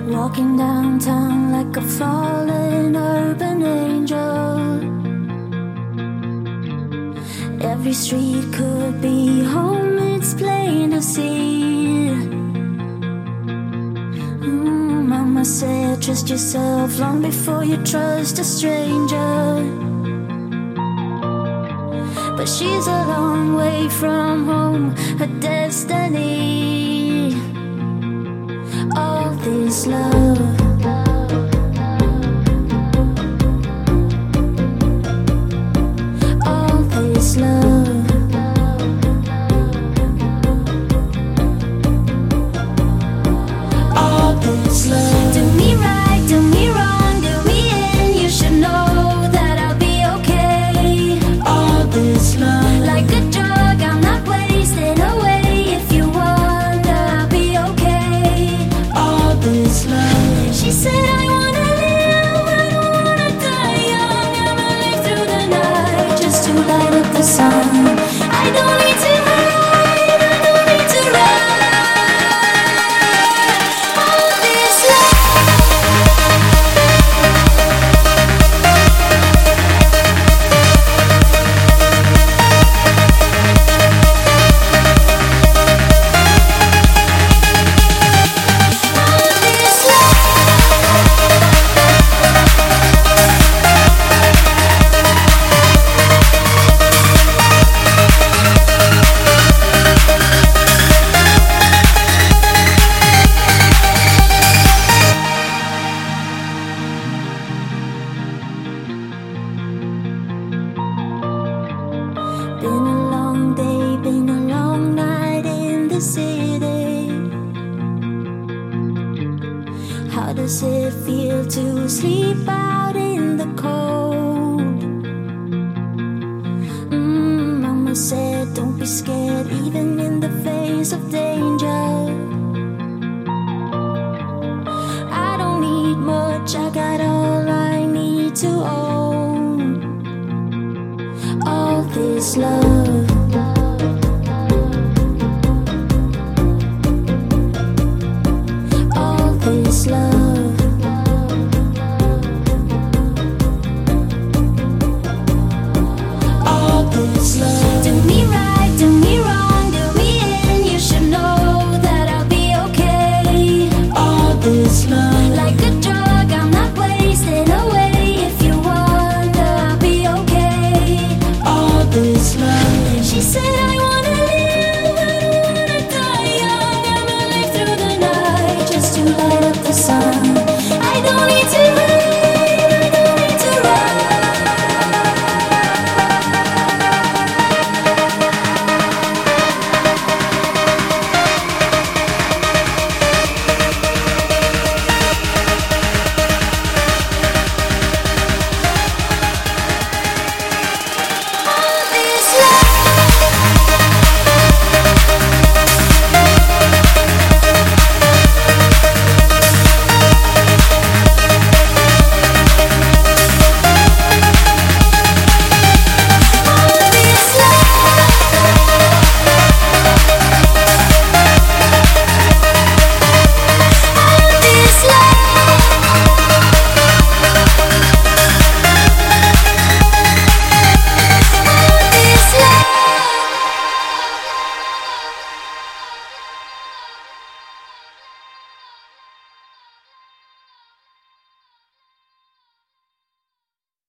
Walking downtown like a fallen urban angel. Every street could be home, it's plain to see. Mama said trust yourself long before you trust a stranger. But she's a long way from home, her destiny. All this love, all this love, all this love. Do me right, do me wrong, do me in. You should know that I'll be okay. All this love, like a drug, I'm not wasting away. If you wonder, I'll be okay. All this love. She said I wanna live, I don't wanna die young. I'ma live through the night just to light up the sun. I don't need to hide, I don't need to run. All this been a long day, been a long night in the city. How does it feel to sleep out in the cold? Mama said don't be scared even in the face of danger. I don't need much, I got all I need to own. All this love,